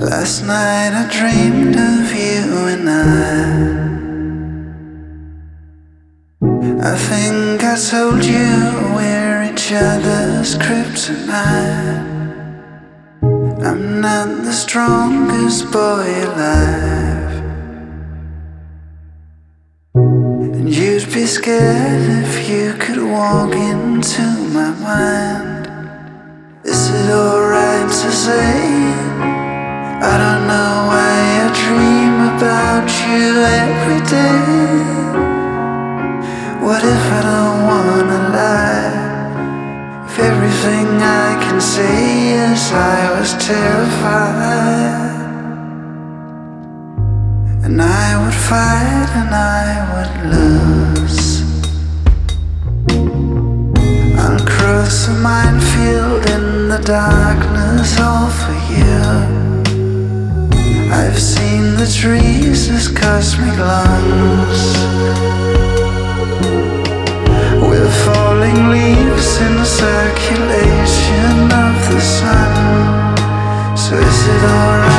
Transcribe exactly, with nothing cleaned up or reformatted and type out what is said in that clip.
Last night I dreamed of you and I I think I told you we're each other's kryptonite. I'm not the strongest boy alive, and you'd be scared if you could walk into my mind. Is it alright to say I don't know why I dream about you every day? What if I don't wanna lie? If everything I can say is I was terrified, and I would fight and I would lose. I'll cross a minefield in the darkness all for you. I've seen the trees as cosmic lungs. We're falling leaves in the circulation of the sun. So is it alright?